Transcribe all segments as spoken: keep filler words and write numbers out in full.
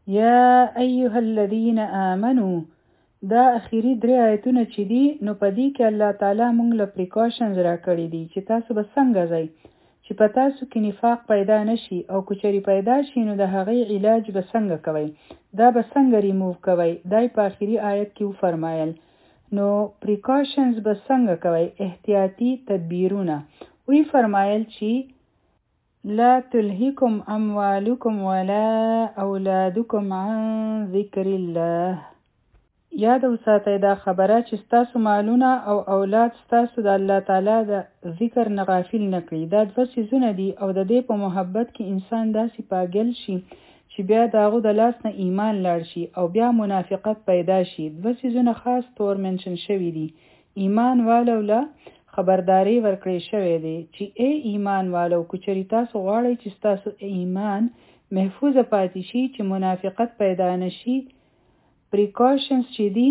یا ایها الذین آمنو دا اخیری درې آیتونه چې دي نو په دې کې الله تعالی موږ له پریکاشنز را کړی دي چې تاسو به څنګه ځئ چې په تاسو کې نفاق پیدا نشي او کچری پیدا شي نو د هغې علاج به څنګه کوئ دا به څنګه ریموو کوئ دا په اخیری آیت کې وفرمایل نو پریکاشنز به څنګه کوئ احتیاطي تدبیرونه وی فرمایل چې لا تلهکم اموالکم ولا اولادکم عن ذکر الله یاد وساتئ دا خبره چې ستاسو مالونه او اولاد ستاسو د الله تعالی د ذکر نه غافل نه کړي دا دوه څیزونه دي او د دې په محبت کې انسان داسې پاگل شي چې بیا د هغو د لاس نه ایمان لاړ شي او بیا منافقت پیدا شي دوه څیزونه خاص طور منشن شوي دي ایمان والو له خبرداری ورکړی شوی دی چې ای ایمان والو کچری تاسو غواړئ چې ستاسو ایمان محفوظ پاتې شي چې منافقت پیدا نشي پریکاشنز چې دي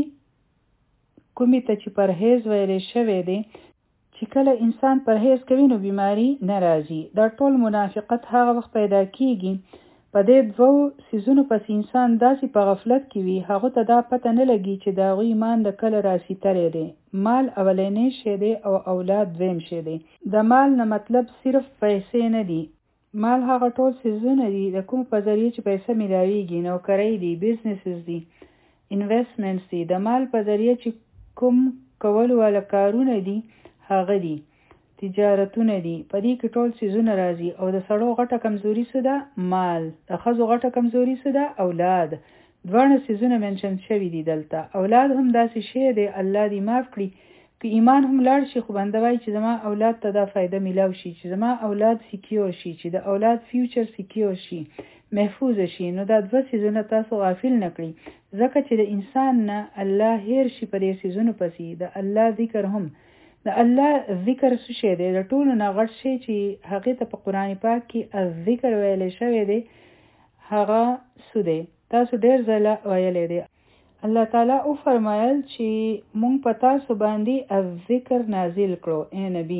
کومې ته چې پرهیز ویلې شوی دی چې کله انسان پرهیز کوي نو بیماری نه راځي دا ټول منافقت هغه وخت پیدا کیږي په دې دوو سیزونو پس انسان داسې په غفلت کې وي هغه ته دا پته نه لګي چې د هغه ایمان د کله راسیتلی دی مال اولنی شی دی او اولاد دویم شی دی د مال نه مطلب صرف پیسې نه دي مال هغه ټول سیزونه دي د کوم په ذریعه چې پیسې ملاویږي نوکرۍ دي بیزنسز دي انویسټمنټس دي د مال په ذریعه چې کوم کول والا کارونه دي هغه دي تجارتونه دي په دې کې ټول سیزونه راځي او د سړو غټه کمزوري څه ده مال د ښځو غټه کمزوري څه ده اولاد دواړه سیزونه منشن شوي دي دلته اولاد هم داسې شی دی الله دې معاف کړي که ایمان هم لاړ شي خو بنده وایي چې زما اولاد ته دا فایده میلاو شي چې زما اولاد سکیور شي چې د اولاد فیوچر سکیور شي محفوظ شي نو دا دوه سیزونه تاسو غافل نه کړئ ځکه چې د انسان نه الله هیر شي په دې سیزونو پسې د الله ذکر هم د الله ذکر څه شی دی د ټولو نه غټ شی چې هغې ته په قرآن پاک کې ذکر ویلی شوی دی هغه څه دی تاسو ډېر ځله ویلی دی الله تعالی وفرمایل چې مونږ په تاسو باندې ذکر نازل کړو ای نبی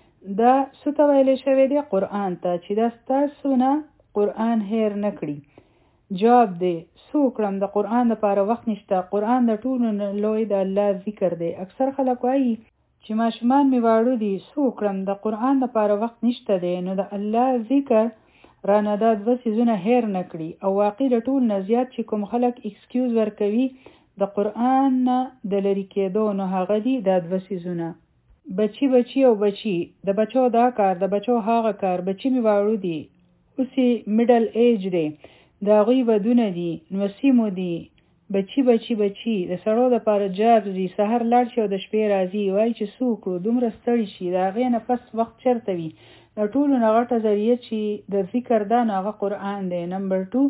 دا څه ته ویلی شوی دی قرآن ته چې دا ستاسو نه قرآن هیر نه کړي جواب دی څه وکړم د قرآن لپاره وخت نشته قرآن د ټولو نه لوی د الله ذکر دی اکثر خلک وایي چې ماشومان مې واړه دي څه وکړم د قرآن لپاره وخت نشته دی نو د الله ذکر رانه دا دوه څیزونه هیر نه کړي او واقع د ټول نه زیات چې کوم خلک اکسکیوز ورکوي د قرآن نه د لرې کېدو نو هغه دي دا دوه څیزونه بچي بچي او بچي د بچو دا کار د بچو هغه کار بچي مې واړه دي اوس یې میډل ایج دی د هغوی ودونه دي نوسیمو دي بچی بچی بچی د سړو دپاره جاب دي سهار لاړ شي او د شپې راځي وایي چې څه وکړو دومره ستړي شي د هغې نه پس وخت چېرته وي د ټولو نه غټه ذریعه چې د ذکر ده نو هغه قرآن دی نمبر ټو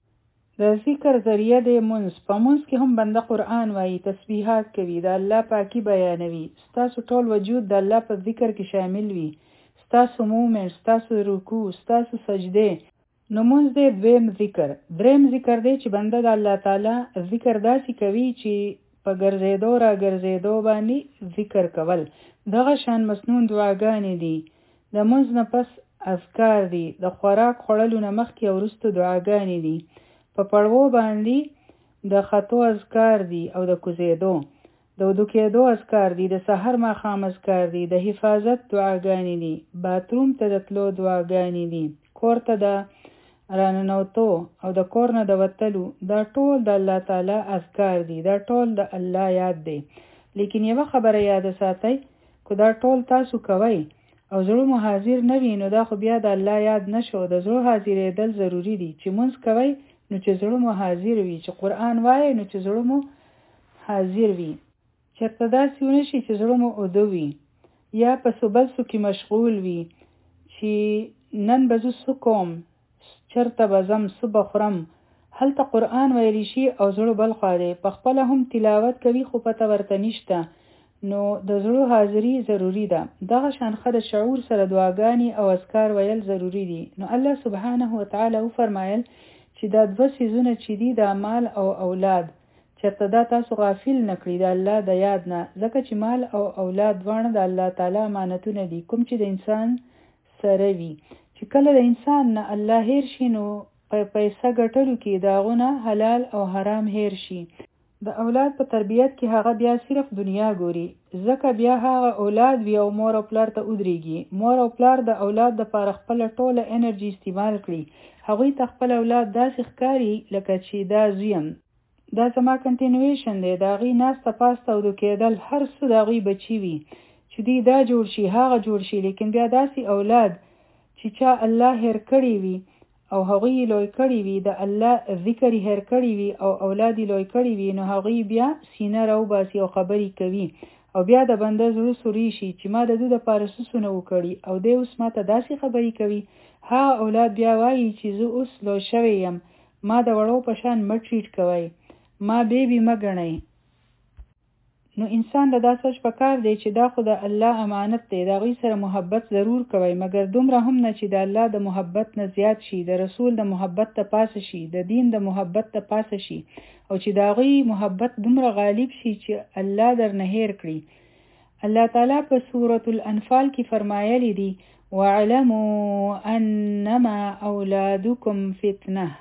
د ذکر ذریعه دی مونځ په مونځ کې هم بنده قرآن وایي تسبیحات کوي د الله پاکي بیانوي ستاسو ټول وجود د الله په ذکر کې شامل وي ستاسو مومنټ ستاسو رکوع ستاسو سجدې نو مونځ دی دویم ذکر دریم ذکر دی چې بنده د الله تعالی ذکر داسې کوي چې په ګرځېدو را ګرځېدو باندې ذکر کول دغه شان مسنون دعاګانې دي د مونځ نه پس اذکار دي د خوراک خوړلو نه مخکې او وروسته دعاګانې دي په پړوو باندې د خطو اذکار دي او د کوزېدو د وضو کېدو اذکار دي د سحر ماښام اذکار دي د حفاظت دعاګانې دي باتروم ته د تلو دعاګانې دي کور ته د راننوتو او د کور نه د وتلو دا ټول د الله تعالی اذکار دي دا ټول د الله یاد دی لیکن یوه خبره یاد ساتئ که دا ټول تاسو کوئ او زړه مو حاضر نه وي نو دا خو بیا د الله یاد نشو د زړه حاضرېدل ضروري دي چې مونځ کوئ نو چې زړه مو حاضر وي چې قرآن وایئ نو چې زړه مو حاضر وي چېرته داسې ونه شي چې زړه مو اوده وي یا په څه بل څه کې مشغول وي چې نن به زه څه کوم چرته به ځم څه به خورم هلته قرآن ویلی شي او زړه بل خوا دی په خپله هم تلاوت کوي خو پته ورته نشته نو د زړه حاضري ضروري ده دغه شان ښه د شعور سره دعاګانې او اذکار ویل ضروري دي نو الله سبحانه وتعالی وفرمایل چې دا دوه څیزونه چې دي د مال او اولاد چېرته دا تاسو غافل نه کړي د الله د یاد نه ځکه چې مال او اولاد دواړه د الله تعالی امانتونه دي کوم چې د انسان سره وي چې کله د انسان نه الله هیر شي نو په پیسه ګټلو کې د هغو نه حلال او حرام هیر شي. د اولاد په تربیت کې هغه بیا صرف دنیا ګوري، ځکه بیا هغه اولاد وي او مور او پلار ته ودرېږي. مور او پلار د اولاد دپاره خپله ټوله انرژي استعمال کړي. هغوی ته خپل اولاد داسې ښکاري لکه چې دا زویم، دا زما کنټینویشن دی، د هغې ناسته پاسته او د کېدل هر څه د هغوی بچي وي چې دوی دا جوړ شي هغه جوړ شي. لیکن بیا داسې اولاد چې چا الله هیر کړی وي او هغوی یې لوی کړی وي، د الله ذکر یې هیر کړی وي او اولاد یې لوی کړی وي، نو هغوی بیا سینه راوباسي او خبرې کوي او بیا د بنده زړه سوری شي چې ما د ده دپاره څه څه نه وکړي او دی اوس ما ته داسې خبرې کوي. هغه اولاد بیا وایي چې زه اوس لوی شوی یم، ما د وړو په شان مه ټریټ کوئ، ما بیبي مه ګڼئ. نو انسان له دا سوچ پکار دی چې دا خو د الله امانت دی، د هغوی سره محبت ضرور کوئ، مګر دومره هم نه چې د الله د محبت نه زیات شي، د رسول د محبت ته پاسه شي، د دین د محبت ته پاسه شي، او چې د هغوی محبت دومره غالب شي چې الله درنه هیر کړي. الله تعالی په سورة الانفال کې فرمایلی دی وَاعْلَمُوا أَنَّمَا أَوْلَادُكُمْ فِتْنَةٌ.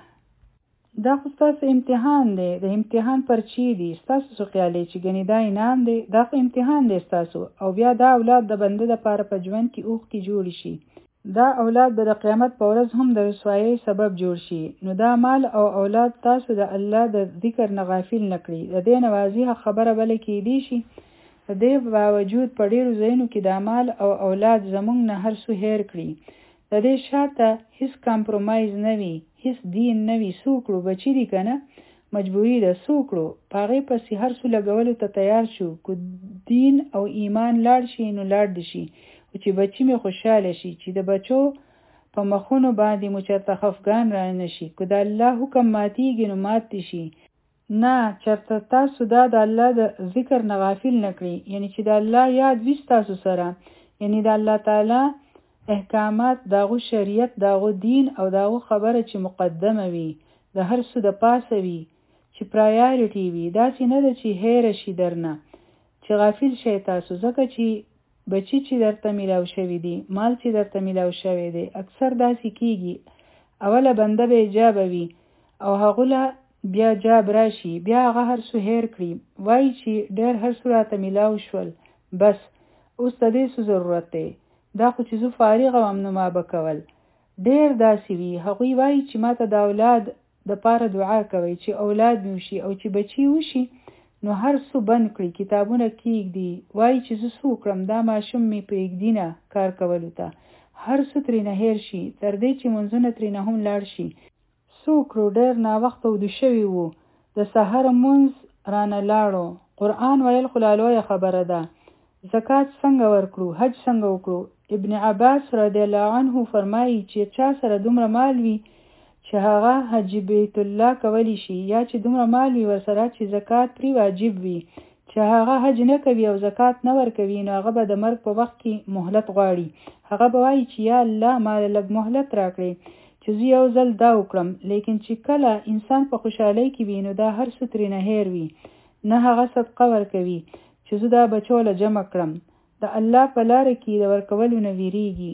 دا خو ستاسو امتحان دی، د امتحان پرچی دی. ستاسو څه خیال دی چې ګنې دا انعام دی؟ دا خو امتحان دی ستاسو. او بیا دا اولاد د بنده دپاره په ژوند کې اوښکې جوړې شي. دا اولاد به د قیامت په ورځ هم د رسوایۍ سبب جوړ شي. نو دا مال او اولاد تاسو د الله د ذکر نه غافل نه کړي. د دې نه واضحه خبره بله کېدی شي د دې باوجود په ډېرو ځایونو کې دا مال او اولاد زموږ نه هر څه هیر کړي. د دې شاته هیڅ کامپرومایز نه وي، هیڅ دین نه وي. څه وکړو؟ بچي دي که نه، مجبوري ده. څه وکړو؟ په هغې پسې هر څه لګولو ته تیار شو. که دین او ایمان لاړ شي نو لاړ دي شي، او چې بچي مې خوشحاله شي، چې د بچو په مخونو باندې مو چېرته خفګان را نه شي. که د الله حکم ماتیږي نو مات دي شي. نه، چېرته تاسو دا د الله د ذکر نه غافل نه کړي، یعنی چې د الله یاد وي ستاسو سره، یعنی د الله تعالی احکامات، داغو شریعت، داغو دین او داغو خبره چې مقدمه وي، د هر څه د پاسه وي، چې پرایارټي وي. داسې نه ده چې هیره شي درنه، چې غافل شئ تاسو. ځکه چې بچي چې درته میلاو شوي دي، مال چې درته میلاو شوی دی، اکثر داسې کیږي. اوله بنده به جابه وي او هغوله بیا جاب راشي، بیا هغه هر څه هیر کړي، وایي چې ډېر هر څه راته میلاو شول، بس اوس د دې څه ضرورت دی؟ دا خو چې زه فارغ وم نو ما به کول. ډېر داسې وي. هغوی وایي چې ما ته د اولاد دپاره دعا کوئ چې اولاد مې وشي، او چې بچي وشي نو هر څه بند کړي، کتابونه کېږدي، وایي چې زه څه وکړم، دا ماشوم مې پرېږدي نه کار کولو ته، هر څه ترېنه هیر شي، تر دې چې منځونه ترېنه هم لاړ شي. څه وکړو؟ ډېر ناوخته وده شوي وو، د سحر مونځ رانه لاړو. قرآن ویل خو لا لویه خبره ده. زکات څنګه ورکړو؟ حج څنګه وکړو؟ ابن عباس رضی الله عنه فرمایي چې چا سره دومره مال وي چې هغه حج بیت الله کولی شي، یا چې دومره مال وي ورسره چې زکات پرې واجب وي، چې هغه حج نه کوي او زکات نه ورکوي، نو هغه به د مرګ په وخت کې مهلت غواړي. هغه به وایي چې یا الله ما لږ مهلت راکړي چې زه یو ځل دا وکړم. لیکن چې کله انسان په خوشحالۍ کې وي نو دا هر څه ترېنه هیر وي. نه هغه صدقه ورکوي چې زه دا بچو له جمع کړم، د الله په لاره کې د ورکولو نه ویریږي.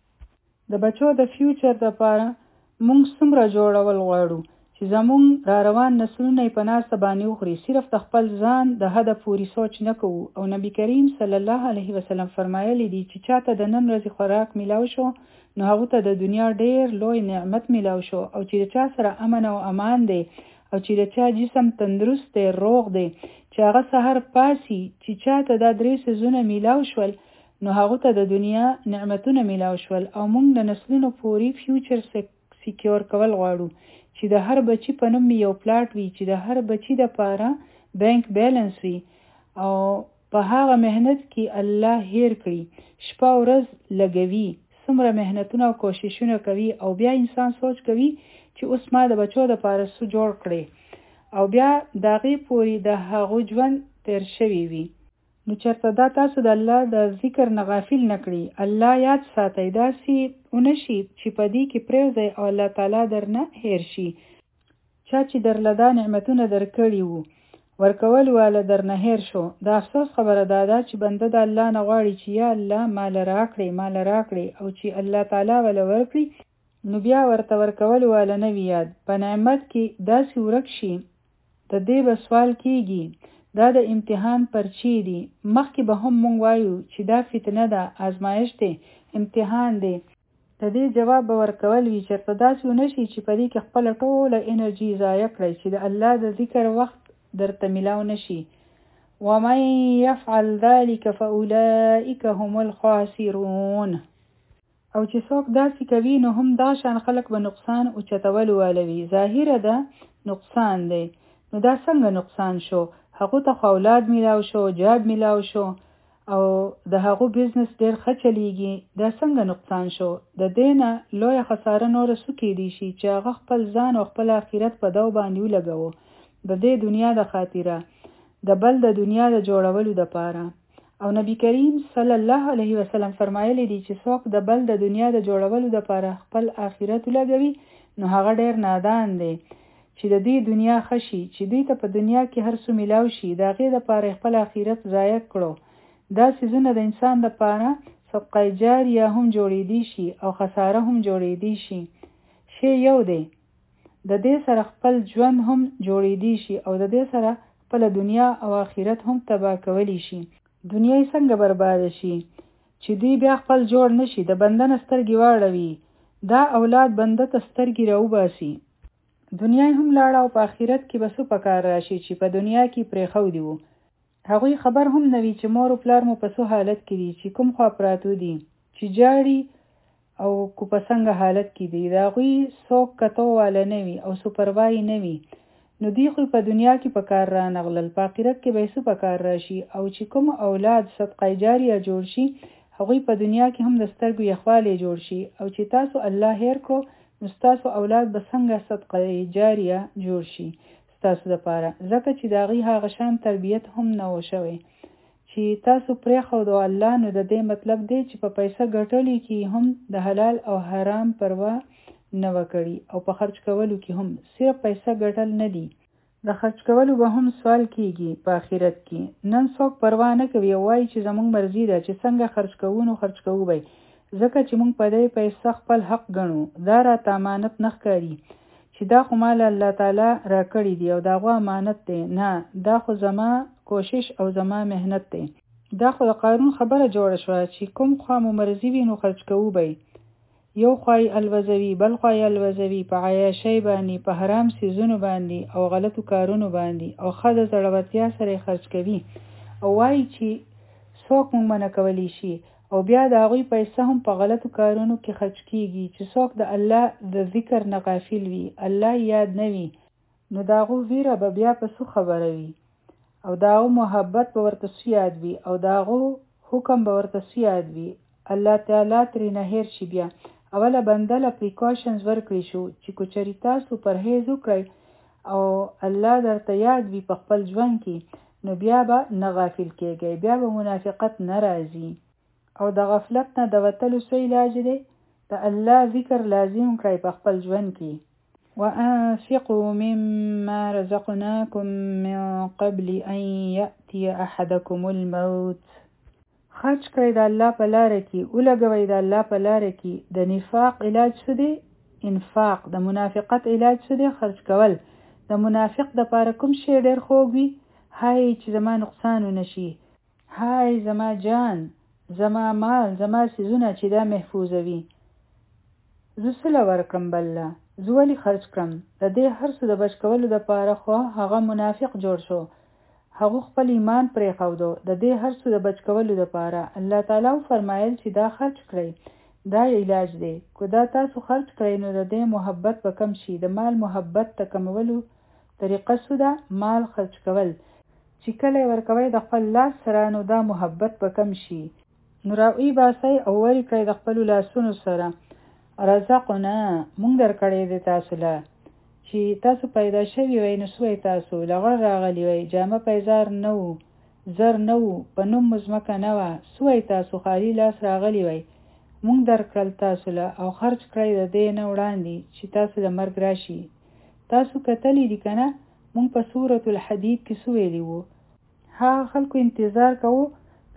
د بچو د فیوچر دپاره مونږ څومره جوړول غواړو چې زمونږ را روان نسلونه یې په ناسته باندې وخوري. صرف د خپل ځان د حده پورې سوچ نه کوو. او نبي کریم صلی الله علیه وسلم فرمایلی دی چې چاته د نن ورځې خوراک میلاو شو نو هغه ته د دنیا ډیر لوی نعمت میلاو شو. او چې چا سره امن او امان دی، او چې چا جسم تندرست دی، روغ دی، چې هغه سحر پاسي چې چاته دا درې څیزونه میلاو شول نو هغه ته د دنیا نعمتونه میلاو شول. او موږ د نسلونو پورې فیوچر سیکیور کول غواړو چې د هر بچی په نوم یو پلاټ وي، چې د هر بچی د پاره بانک بیلنس وي، او په هغه مهنت کې الله هیر کړي، شپه ورځ لګوي، څومره مهنتونه او کوششونه کوي، او بیا انسان سوچ کوي چې اوس ما د بچو د پاره څه جوړ کړي، او بیا د هغې پورې د هغو ژوند تیر شوی وي. نو چېرته دا تاسو د الله د ذکر نه غافل نه کړي. الله یاد ساتئ، داسې ونه شي چې په دې کې پرېوځئ او الله تعالی در نه هیر شي. چا چې درله دا نعمتونه در کړي وو، ورکول واله در نه هیر شو. د افسوس خبره دا ده چې بنده د الله نه غواړي چې یا الله مال راکړي مال راکړي، او چې الله تعالی ولا ورکړي نو بیا ورته ورکول والا نه وي یاد. په نعمت کې داسې ورک شي د دې به سوال کېږي دا د امتحان پرچې دي. مخکې به هم مونږ وایو چې دا فتنه ده، آزمایش دی، امتحان دی. د دې جواب به ورکول وي چېرته داسې ونه شي چې په دې کې خپله ټوله انرژي ضایع کړئ چې د الله د ذکر وخت درته میلاو نشي. ومن يفعل ذلك فأولئك هم الخاسرون. او چې څوک داسې کوي نو هم دا شان خلک به نقصان اوچتولو والوي. ظاهره ده نقصان دی. نو دا څنګه نقصان شو؟ هغو ته خو اولاد میلاو شو، جاب میلاو شو او د هغو بزنس ډېر ښه چلیږي. دا څنګه نقصان شو؟ د دې نه لویه خساره نوره څه کیدی شي چې هغه خپل ځان او خپل آخرت په دو باندې ولګوو د دې دنیا د خاطره، د بل د دنیا د جوړولو دپاره. او نبی کریم صلی الله علیه وسلم فرمایلی دی چې څوک د بل د دنیا د جوړولو دپاره خپل آخرت ولګوي نو هغه ډېر نادان دی چې د دې دنیا خشي چې دوی ته په دنیا کې هر څه میلاو شي د هغې دپاره خپل آخرت ضایع کړو. دا څیزونه د انسان دپاره صدقه جاریه هم جوړېدی شي او خساره هم جوړېدی شي. شی یو دی، د دې سره خپل ژوند هم جوړېدی شي او د دې سره خپل دنیا او آخرت هم تباه کولی شي. دنیا یې څنګه برباد شي چې دوی بیا خپل جوړ نشي، د بنده نه سترګې واړوي، دا اولاد بنده ته سترګې راوباسي. دنیا هم لاړه او په آخرت کې به څه په کار راشي چې په دنیا کې پرېښودي وو. هغوی خبر هم نه وي چې مور او پلار مو په څه حالت کې دي، چې کوم خوا پراتو دي، چې جاړي او کو په څنګه حالت کې دي. د هغوی څوک کتو والا نه وي او څه پروا نه وي. نو دوی خو په دنیا کې په کار رانغلل، په آخرت کې به څه په کار راشي. او چې کوم اولاد صدقه جاریه جوړ شي هغوی په دنیا کې هم د سترګو یخوالی جوړ شي. او چې تاسو الله هیر کړو نو ستاسو اولاد به څنګه صدقه جاریه جوړ شي ستاسو دپاره، ځکه چې د هغوی هغه شان تربیت هم نه و شوی چې تاسو پرېښودو الله. نو د دې مطلب دی چې په پیسه ګټلو کې هم د حلال او حرام پروا نه وکړي او په خرج کولو کې هم صرف پیسه ګټل نه دي، د خرج کولو به هم سوال کیږي په آخرت کې. نن څوک پروا نه کوي او وایي چې زموږ مرضي ده چې څنګه خرج کوو نو خرج کوو به، ځکه چې موږ په دې پیسه خپل حق ګڼو. دا راته امانت نه ښکاري چې دا خو مال الله تعالی راکړی دی او دا غو امانت دی. نه، دا خو زما کوشش او زما مهنت دی. دا خو د قانون خبره جوړه شوه چې کوم خوا مو مرضي وي نو خرج کوو به. یو خوای الوزوي بل خوای الوزوي په عیاشۍ باندې، په حرام سیزونو باندې او غلطو کارونو باندې او ښه د زړورتیا سره خرج کوي او وایي چې څوک مونږ منع کولی شي. او بیا د هغوی پیسه هم په غلطو کارونو کې خرج کیږي چې څوک د الله د ذکر نه غافل وي، الله یاد نه وي، نو د هغو ویره به بیا په څه خبره وي او د هغو محبت به ورته څه یاد وي او د هغو حکم به ورته څه یاد وي. الله تعالی ترې نه هیر شي. بیا اوله بنده له پریکاشنز ورکړی شو چې کو چېرې تاسو پرهیز وکړئ او الله درته یاد وي په خپل ژوند کې نو بیا به نه غافل کېږئ، بیا به منافقت نه راځي. او د غفلت نه د وتلو څه علاج دی؟ د الله ذکر لازم کړئ په خپل ژوند کې. وأنفقوا مما رزقناكم من قبل أن يأتي أحدكم الموت. خرج کړئ د الله په لاره کې، ولګوئ د الله په لاره کې. د نفاق علاج څه دی؟ انفاق. د منافقت علاج څه دی؟ خرج کول. د منافق دپاره کوم شی ډېر خوږ وي؟ هاي چې زما نقصان ونشي، هاي زما جان، زما مال، زما سیزونه چې دا محفوظه وي. زه څه له ورکړم بله؟ زه ولې خرج کړم؟ د دې هر څه د بچ کولو دپاره خو هغه منافق جوړ شو، هغه خپل ایمان پرېښودو. د دې هر څه د بچ کولو دپاره الله تعالی فرمایل چې دا خرج کړئ، دا علاج دی. که دا تاسو خرج کړئ نو د دې محبت به کم شي. د مال محبت ته کمولو طریقه څه ده؟ مال خرج کول. چې کله ورکوئ د خپل لاس سره نو دا محبت به کم شي. نو راوی باسئ او ورې کړئ د خپلو لاسونو سره. رزقنا مونږ درکړی دی تاسو له، چې تاسو پیدا شوي وئ نو سوی تاسو لغړ راغلی وئ، جامه پیزار نه وو، زر نه وو، په نوم مو ځمکه نه وه، سوی تاسو خالي لاس راغلی وئ، مونږ درکړل تاسو له او خرج کړئ د دې نه وړاندې چې تاسو د مرګ راشي. تاسو کتلی دي که نه؟ مونږ په سورة الحدید کې څه ویلي وو؟ هغه خلکو انتظار کوو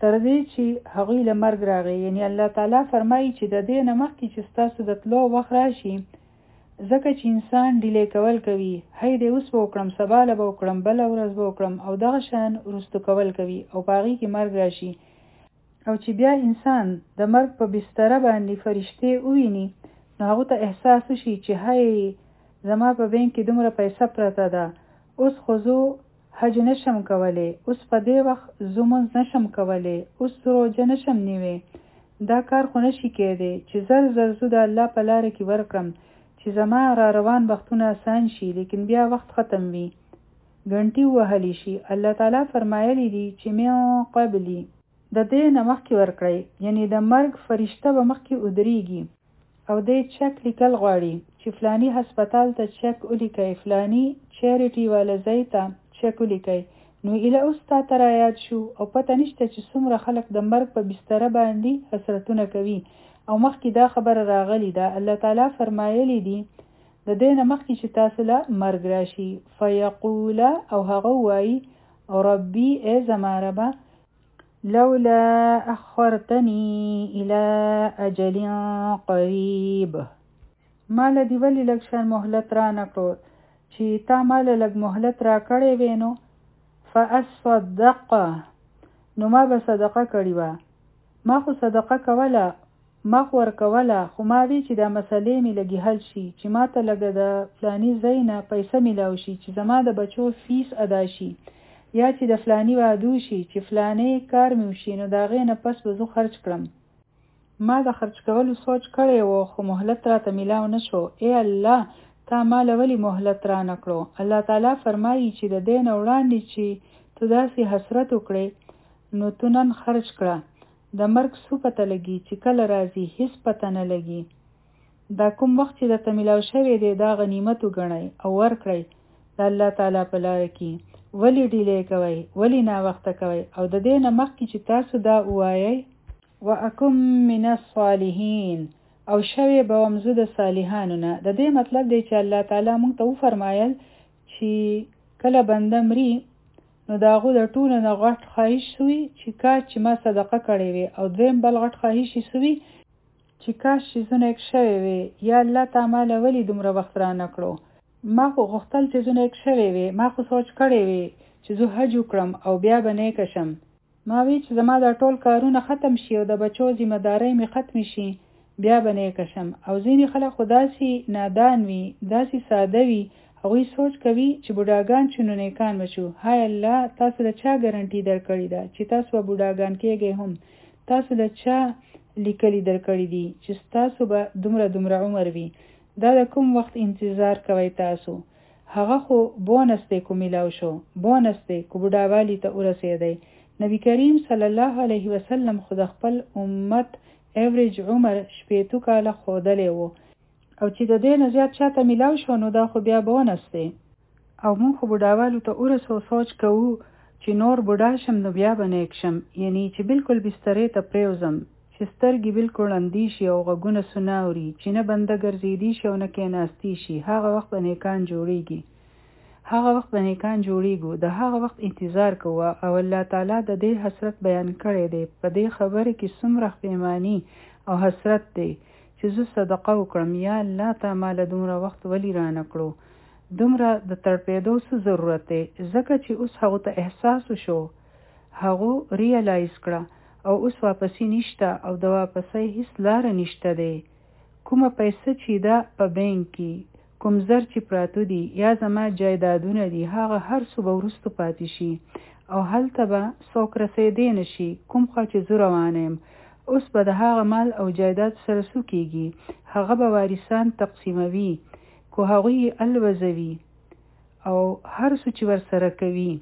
تر دې چې هغوی له مرګ راغی. یعنی الله تعالی فرمایي چې د دې نه مخکې چې ستاسو د تلو وخت راشي، ځکه چې انسان ډیلی کول کوي، هی دی اوس به وکړم، سبا له به وکړم، بله ورځ به وکړم، او دغه شان وروستو کول کوي او په هغې کې مرګ راشي. او چې بیا انسان د مرګ په بستره باندې فرشتې وویني، نو هغو ته احساس وشي چې هی زما په بینک کې دومره پیسه پرته ده، اوس خو زه حج نشم کولی، اوس په دې وخت زه مونځ نشم کولی، اوس روژه نشم نیوی، دا کار خو نشي کېدی چې زر زر زه د الله په لاره کې ورکړم چې زما را روان وختونه آسان شي، لیکن بیا وخت ختم وي، ګنټې ووهلی شي. الله تعالی فرمایلی دي چې من قبلی د دې نه مخکې ورکړئ، یعنی د مرګ فرشته به مخکې ودرېږي او دی چک لیکل غواړي چې فلانی هسپتال ته چک ولیکئ، فلانی چیریټي والا ځای ته چک ولیکئ. نو ایله اوس تا ته را یاد شو او پته نشته چې څومره خلک د مرګ په بستره باندې حسرتونه کوي، او مخکې دا خبره راغلی ده. الله تعالی فرمایلی دي د دې نه مخکې چې تاسو له مرګ راشي، فیقول او هغه وایي ربي ای زما ربه لولا اخرتنی الى اجل قریب، مال دی ولی لږ شان مهلت را نکړو، چې تا مال لږ مهلت را کړی وی نو فاصدق، نو ما به صدقه کړی وه، ما خو صدقه کوله، ما خو ورکوله، خو ما وی چې دا مسلې مې لږې حل شي، چې ما ته لږه د فلاني ځای نه پیسه میلاو شي چې زما د بچو فیس ادا شي، یا چې د فلانی وعدو شي چې فلانی کار مې وشي، نو د هغې نه پس به زه خرج کړم. ما د خرج کولو سوچ کړی و خو مهلت راته میلاو نه شو. ای الله تا ما له ولې مهلت را نه کړو؟ الله تعالی فرمایي چې د دې نه وړاندې چې تو داسې حسرت وکړې، نو تو نن خرج کړه. د مرګ څو پته لګي چې کله راځي، هیڅ پته نه لګي. دا کوم وخت چې درته میلاو شوی دی دا غنیمت وګڼئ او ورکړئ د الله تعالی په لاره کې. ولی ډیلی کوئ، ولی ناوخته کوئ؟ او د دې نه مخکې چې تاسو دا ووایئ واکم من الصالحین، او شوی به وم زه د صالحانو نه. د دې مطلب دی چې الله تعالی موږ ته وفرمایل چې کله بنده مري، نو د هغو د ټولو نه غټ خواهش سوی چې کاش چې ما صدقه کړې وي، او دویم بل غټ خواهش یې سوی چې کاش چې زه نیک شوی وي، یا الله تا ما له ولې دومره وخت را نه کړو؟ ما خو غوښتل چې زه نیک شوی وي، ما خو سوچ کړی وي چې زه حج وکړم او بیا به نیکه شم، ما وی چې زما دا ټول کارونه ختم شي او د بچو ذمہ دارۍ مې ختم شي، بیا به نیکه شم. او ځینې خلک خو داسې نادان وي، داسې ساده وي، هغوی سوچ کوي چې بوډاګان شو نو نیکان بشو. های الله تاسو د چا ګارنټي درکړې ده چې تاسو به بوډاګان کېږئ؟ هم تاسو د چا لیکلي درکړي دي چې تاسو به دومره دومره عمر وي؟ دا د کوم وخت انتظار کوئ تاسو؟ هغه خو بونس دی کو میلاو شو، بونس دی کو بوډاوالی ته ورسېدی. نبی کریم صلی الله علیه وسلم خو د خپل امت ایوریج عمر شپېتو کاله ښودلی و، او چې د دې نه زیات چاته میلاو شو نو دا خو بیا بونس دی. او موږ خو بوډاوالو ته ورسو سوچ کوو چې نور بوډا شم نو بیا به نیک شم، یعنی چې بالکل بسترې ته پریوزم، چې سترګې بالکل ړندې شي او غوږونه سونه اوري، چې نه بنده ګرځېدي شي او نه کېناستي شي. هغه وخت به نیکان جوړېږي، هغه وخت به نیکان جوړېږو، د هغه وخت انتظار کوه. او الله تعالی د دې حسرت بیان کړی دی. په دې خبره کې څومره پښیماني او حسرت دی چې زه صدقه وکړم، یا الله تا ما له دومره وخت ولې را نه کړو؟ دومره د تړپېدو څه ضرورت دی؟ ځکه چې اوس هغو ته احساس وشو، هغو ریالایز کړه، او اوس واپسی نشته او د واپسی هیڅ لاره نشته دی. کومه پیسه چې ده په بینک کې، کوم زر چې پراتو دي یا زما جایدادونه دي، هغه هر څه به وروستو پاتې شي او هلته به څوک رسېدی نشي. کوم خوا چې زه روانه یم، اوس به د هغه مال او جایداد سره څه کېږي؟ هغه به وارثان تقسیموي، کو هغوی یې الوزوي، او هر څه چې ورسره کوي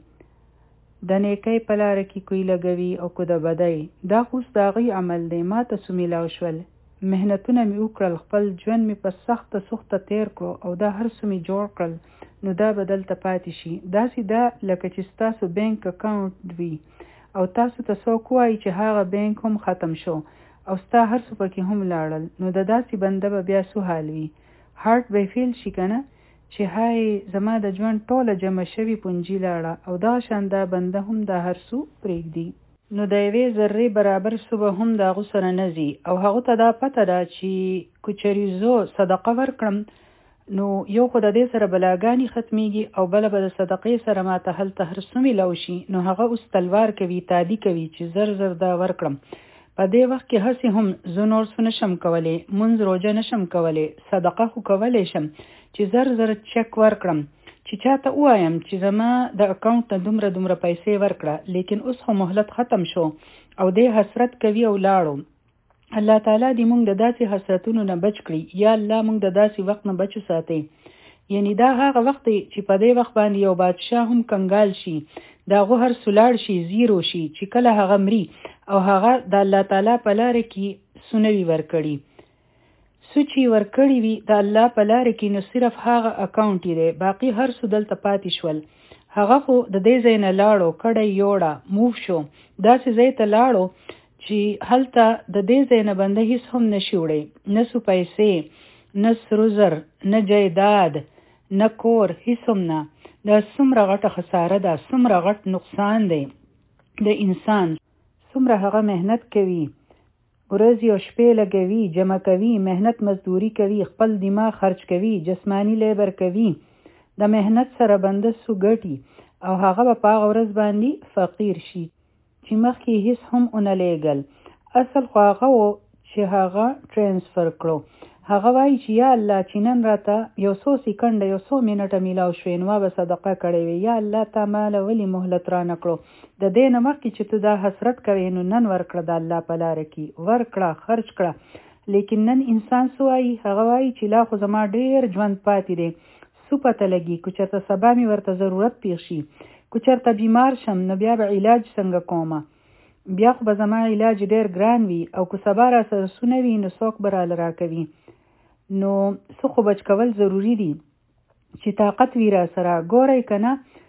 د نیکۍ په لاره کې کوی لګوي او کو د بدۍ. دا خو اوس د هغوی عمل دی. ما ته څه میلاو شول، محنتونه مې وکړل، خپل ژوند مې په سخته سخته تیر کړو او دا هر څه مې جوړ کړل، نو دا به دلته پاتې شي. داسې ده لکه چې ستاسو بینک اکاونټ وي او تاسو ته څوک وایي چې هغه بینک هم ختم شو او ستا هر څه پکې هم لاړل، نو د داسې بنده به بیا څه حال وي؟ هارټ به فیل شي که نه، چې های زما د ژوند ټوله جمع شوي پونجي لاړه. او دا شان دا بنده هم دا هر څه پرېږدي. نو د یوې ذرې برابر څه به هم د هغو سره نه ځي او هغو ته دا پته ده چې که چېرې زه صدقه ورکړم نو یو خو د دې سره بلاګانې ختمیږي او بله به د صدقې سره ماته هلته هر څه میلاو شي، نو هغه اوس تلوار کوي، تادي کوي چې زر زر دا ورکړم. په دې وخت کې هسې هم زه نور څه نشم کولی، مونځ روژه نشم کولی، صدقه خو کولی شم چې زر زر چک ورکړم چې چاته ووایم چې زما د اکاونټ نه دومره دومره پیسې ورکړه، لیکن اوس خو مهلت ختم شو او دې حسرت کوي او لاړو. الله تعالی دې موږ د داسې حسرتونو نه بچ کړي، یا الله موږ د داسې وخت نه بچ ساتي. یعنی دا هغه وخت دی چې په دې وخت باندې یو بادشاه هم کنګال شي، د هغو هر سلاړ شي، زیرو شي، چې کله هغه مري او هغه د الله تعالی په لاره کې سنوي ورکړي. سوچي ورکړي وي د الله په لاره کې، نو صرف هغه اکاونټ دی، باقي هر څه دلته پاتې شول. هغه خو د دې ځای نه لاړو، کډی یوړه، موف شو، داسې ځای ته لاړو چې هلته د دې ځای نه بنده هیڅ هم نشي وړی، نه سو پیسې، نه سرو زر، نه جایداد، نه کور، هیڅ هم نه. دا څومره غټه خساره ده، څومره غټ نقصان دی د انسان. څومره هغه مهنت کوي، ورځې او شپې لګوي، جمع کوي، مهنت مزدوري کوي، خپل دماغ خرج کوي، جسمانی لیبر کوي، د مهنت سره بنده سو ګټي او هغه به په هغه ورځ باندې فقیر شي چې مخکې هیڅ هم ونه لیږل. اصل خو هغه و چې هغه ټرانسفر کړو. هغه وایي چې یا الله چې نن راته یو څو سیکنډه یو څو منټه میلاو شوې نو ما به صدقه کړې وي، یا الله تا ماله ولې مهلت را نه کړو، د دې نه مخکې چې ته دا حسرت کوې نو نن ورکړه د الله په لاره کې، ورکړه، خرج کړه. لیکن نن انسان څه وایي؟ هغه وایي چې لا خو زما ډېر ژوند پاتې دی، څه پته لګي که چېرته سبا مې ورته ضرورت پیښ شي، که چېرته بیمار شم نو بیا به علاج څنګه کومه، بیا خو به زما علاج ډېر ګران وي، او که سبا را سره سونه وي نو څوک به راله راکوي. نو څه خو بچ کول ضروري دي چې طاقت وي را سره. ګورئ که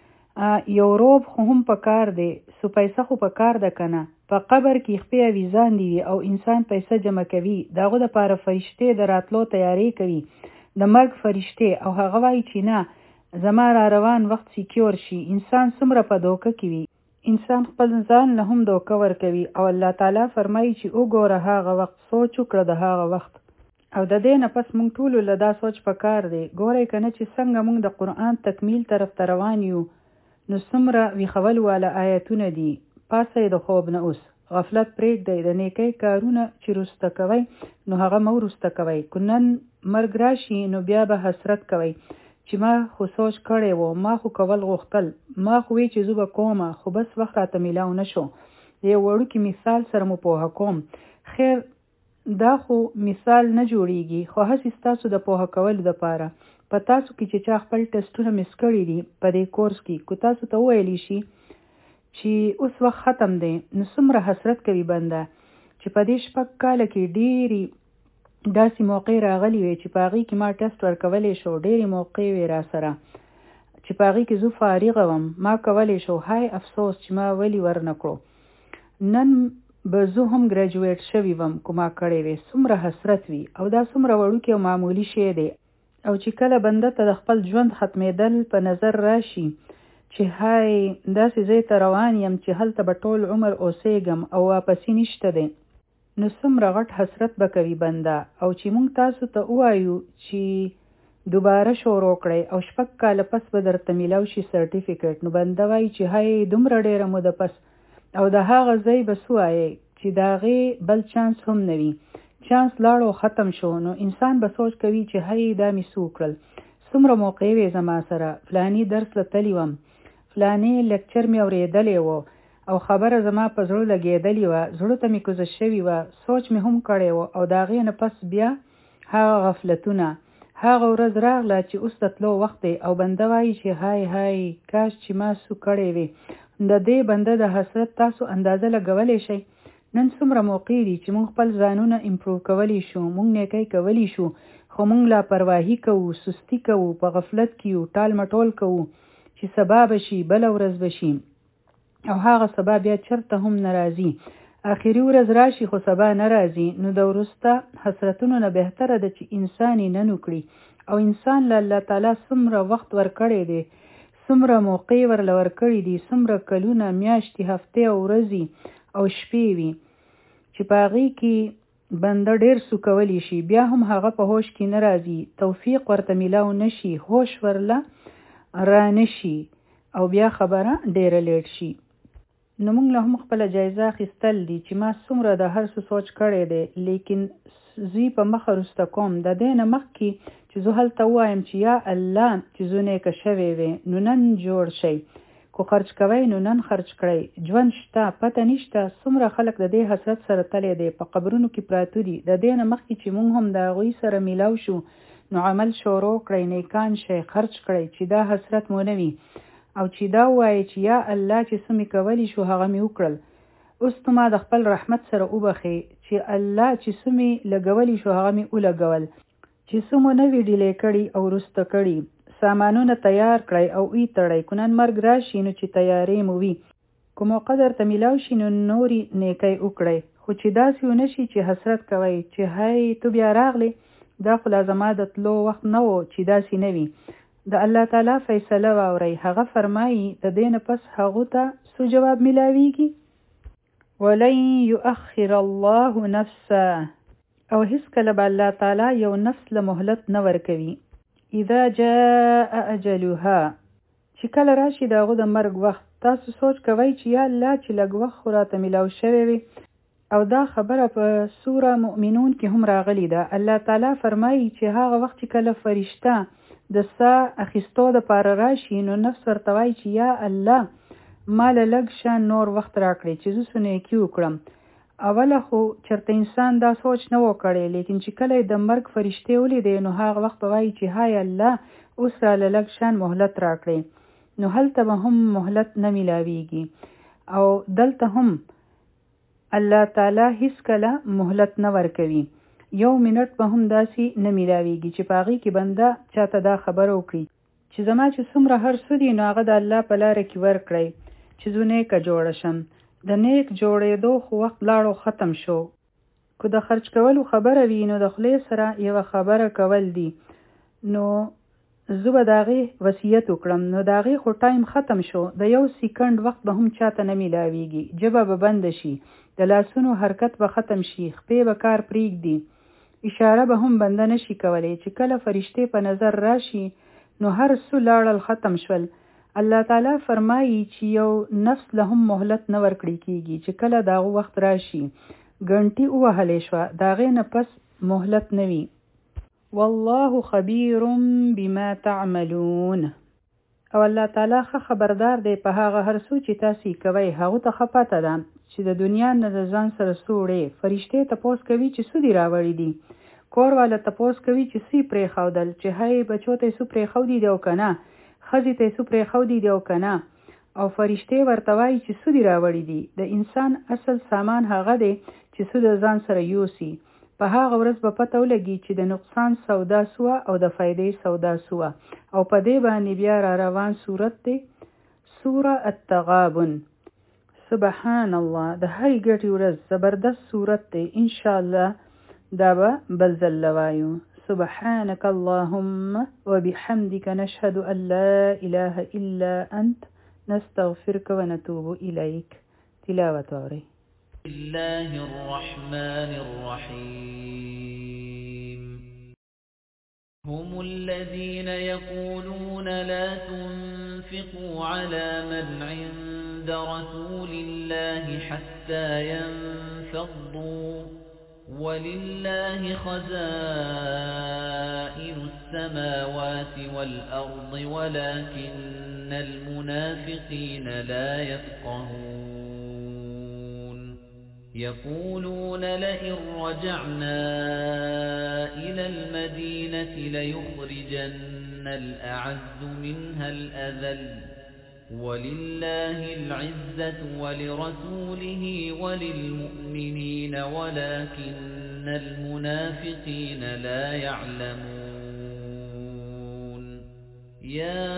نه یو روب خو هم په کار دی، سو پیسه خو په کار ده که نه. په قبر کې خپې اویزان دي او انسان پیسه جمع کوي، د هغو دپاره فرشتې د راتلو تیاری کوي، د مرګ فرشتې، او هغه وایي چې نه زما را روان وخت سیکیور شي. انسان څومره په دوکه کې وي، انسان خپل ځان له هم دوکه ورکوي، او الله تعالی فرمایي چې وګوره هغه وخت، سوچ وکړه د هغه وخت. او د دې نه پس موږ ټولو له دا سوچ په کار دی. ګورئ که نه چې څنګه موږ د قرآن تکمیل طرف ته روان یو، نو څومره ویښول واله آیتونه دي. پاسئ د خوب نه اوس، غفلت پرېږدئ، د نیکۍ کارونه چې وروسته کوئ نو هغه مه وروسته کوئ. که نن مرګ راشي نو بیا به حسرت کوئ چې ما خو سوچ کړی و، ما خو کول غوښتل، ما خو وی چې زه به کومه، خو بس وخت راته میلاو نشو. د یو وړوکي مثال سره مو پوهه کوم. خیر دا خو مثال نه جوړیږي، خو هسې ستاسو د پوهه کولو دپاره. په تاسو کې چې چا خپل ټسټونه مس کړي دي په دې کورس کې، که تاسو ته وویلی شي چې اوس وخت ختم دی، نو څومره حسرت کوي بنده چې په دې شپږ کاله کې ډېرې داسې موقع راغلی وي چې په هغې کې ما ټسټ ورکولی شو، ډېرې موقع وي را سره چې په هغې کې زه فارغه وم، ما کولی شو، های افسوس چې ما ولې ورنه کړو. نن به زه هم ګریجویټ شوي وم که ما کړی وی. څومره حسرت وي، او دا څومره وړوکی او معمولي شی دی. او چې کله بنده ته د خپل ژوند ختمېدل په نظر راشي چې های داسې ځای ته روان یم چې هلته به ټول عمر اوسېږم او واپسي نشته دی، نو څومره غټ حسرت به کوي بنده. او چې موږ تاسو ته ووایو چې دوباره شروع کړئ او شپږ کاله پس به درته میلاو شي سرټیفیکټ، نو بنده وایي چې های دومره ډېره موده پس، او د هغه ځای به څه وایئ چې د هغې بل چانس هم نه وي، چانس لاړو ختم شو. نو انسان به سوچ کوي چې هی دا مې څه وکړل، څومره موقع وې زما سره، فلاني درس له تللی وم، فلاني لیکچر مې اورېدلی و او خبره زما په زړه لګېدلې وه، زړه ته مې کوزه شوې وه، سوچ مې هم کړی و، او د هغې نه پس بیا هغه غفلتونه، هغه ورځ راغله چې اوس د تلو وخت دی، او بنده وایي چې های های کاش چې ما څه کړی وې. د دې بنده د حسرت تاسو اندازه لګولی شئ. نن څومره موقع دي چې موږ خپل ځانونه امپروو کولی شو، موږ نیکۍ کولی شو، خو موږ لاپرواهي کوو، سستی کوو، په غفلت کې یو، ټال مټول کوو چې سبا به شي، بله ورځ به شي، او هغه سبا بیا چرته هم نه راځي. آخري ورځ راشي خو سبا نه راځي. نو د وروسته حسرتونو نه بهتره ده چې انسان یې نن وکړي. او انسان له الله تعالی څومره وخت ورکړی دی، څومره موقع ورله ورکړي دي، څومره کلونه، میاشتې، هفتې او ورځې او شپې وي چې په هغې کې بنده ډېر سوکولی شي، بیا هم هغه په هوش کې نه راځي، توفیق ورته میلاو نشي، هوش ورله را نشي او بیا خبره ډېره لیټ شي. نو موږ له هم خپله جایزه اخیستل دي چې ما څومره د هر څه سوچ کړی دی، لیکن زوی په مخه وروسته کوم. د دې نه مخکې چې زه هلته ووایم چې یا الله چې زه نیکه شوی وې نو نن جوړ شئ، کو خرج کوئ نو نن خرج کړئ، ژوند شته پته نشته. څومره خلک د دې حسرت سره تللی دی، په قبرونو کې پراته دي. د دې نه مخکې چې موږ هم د هغوی سره میلاو شو نو عمل شروع کړئ، نیکان شئ، خرج کړئ چې دا حسرت مو نه وي، او چې دا ووایئ چې یا الله چې څه مې کولی شو هغه مې وکړل، اوس ته ما د خپل رحمت سره وبخې چې الله چې څه مې لګولی شو هغه مې ولګول، چې څه مو نه وي ډیلې کړي او وروسته کړي. سامانونه تیار کړئ او ای تړئ، که نن مرګ راشي نو چې تیارې مو وي، که موقع درته میلاو شي نو نورې نیکۍ وکړئ، خو چې داسې ونه شي چې حسرت کوئ چې هی تو بیا راغلې، دا خو لا زما د تلو وخت نه و چې داسې نه وي. د الله تعالی فیصله واورئ، هغه فرمایي د دې نه پس هغو ته څه جواب میلاویږي؟ ولن یؤخر الله نفسا، او هیڅکله به الله تعالی یو نفس له مهلت نه ورکوي. اذا جاء اجلها، چې کله راشي د هغو د مرګ وخت، تاسو سوچ کوئ چې یا الله چې لږ وخت خو راته میلاو شوی وي. او دا خبره په سوره مؤمنون کې هم راغلی ده. الله تعالی فرمایي چې هغه وخت چې کله فرشته د ساه اخیستو دپاره راشي نو نفس ورته وایي چې یا الله ما له لږ شان نور وخت راکړې چې زه څه نیکي وکړم. اوله خو چېرته انسان دا سوچ نه و کړی، لیکن چې کله د مرګ فرشتې ولیدې نو هغه وخت به وایي چې های الله اوس راله لږ شان مهلت راکړې. نو هلته به هم مهلت نه میلاویږي، او دلته هم الله تعالی هیڅکله مهلت نه ورکوي. یو منټ به هم داسې نه میلاویږي چې په هغې کې بنده چاته دا خبره وکړي چې زما چې څومره هر څه دي نو هغه د الله په لاره کې ورکړئ چې زه نیکه جوړه شم. د نیک جوړېدو خو وخت لاړو ختم شو. که د خرج کولو خبره وي نو د خولې سره یوه خبره کول دي، نو زه به د هغې وصیت وکړم، نو د هغې خو ټایم ختم شو، د یو سیکنډ وخت به هم چاته نه میلاویږي، ژبه به بنده شي، د لاسونو حرکت به ختم شي، خپې به کار پرېږدي، اشاره به هم بنده نشي کولی. چې کله فرشتې په نظر راشي نو هر څه لاړل ختم شول. الله تعالی فرمایي چې یو نفس له هم مهلت نه ورکړی کېږي، چې کله د هغو وخت راشي ګنټې ووهلی شوه د هغې نه پس مهلت نه وي. والله خبیر بما تعملون، او الله تعالی ښه خبردار دی په هغه هر څه چې تاسې کوئ. هغو ته ښه پته ده چې د دنیا نه د ځان سره څه وړې. فرشتې تپوس کوي چې څه دې راوړي دي، کور والا تپوس کوي چې څه یې پرېښودل، چې هی بچو ته یې څه پرېښودي دي او که نه، ښځې ته یې څه پرېښودي دي او که نه، او فرشتې ورته وایي چې څه دې راوړي دي. د انسان اصل سامان هغه دی چې څه د ځان سره یوسي. په هغه ورځ به پته ولګي چې د نقصان سودا سوه او د فایدې سودا سوه. او په دې باندې بیا را روان صورت دی سوره التغابن. سبحان الله، د هرې ګټې ورځ زبردست صورت دی. انشاءالله دا به بل ځل وایو. سبحانك اللهم وبحمدك نشهد أن لا إله إلا أنت نستغفرك ونتوب إليك. تلاوة أوري. بسم الله الرحمن الرحيم. هم الذين يقولون لا تنفقوا على من عند رسول الله حتى ينفضوا ولله خزائن السماوات والأرض ولكن المنافقين لا يفقهون. يقولون لئن رجعنا إلى المدينة ليخرجن الأعز منها الأذل ولله العزة ولرسوله وللمؤمنين ولكن المنافقين لا يعلمون. يا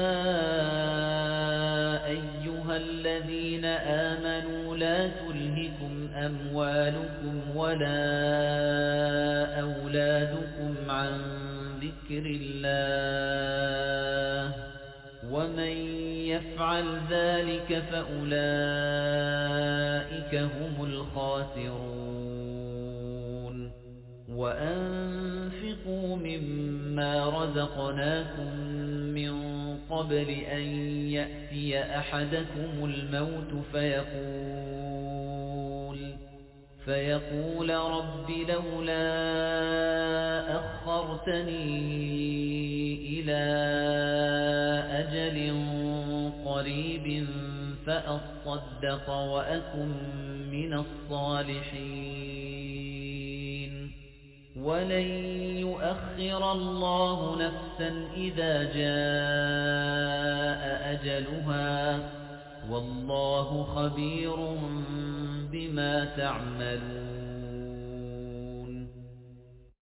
أيها الذين آمنوا لا تلهكم أموالكم ولا أولادكم عن ذكر الله ومن يفعل ذلك فأولئك هم الخاسرون وأنفقوا مما رزقناكم من قبل أن يأتي أحدكم الموت فيقول فيقول رب لولا أخرتني إلى أجل قريب فأصدق وأكن من الصالحين ولن يؤخر الله نفسا إذا جاء أجلها والله خبير بما تعملون